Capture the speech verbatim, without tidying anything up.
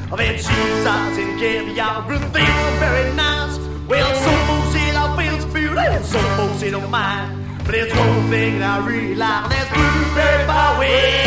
I've had cheese sauce and caviar, and they were very nice. Well, some folks say I feel food, and some folks say don't mind. But there's one thing that I really like, that's blueberry pie.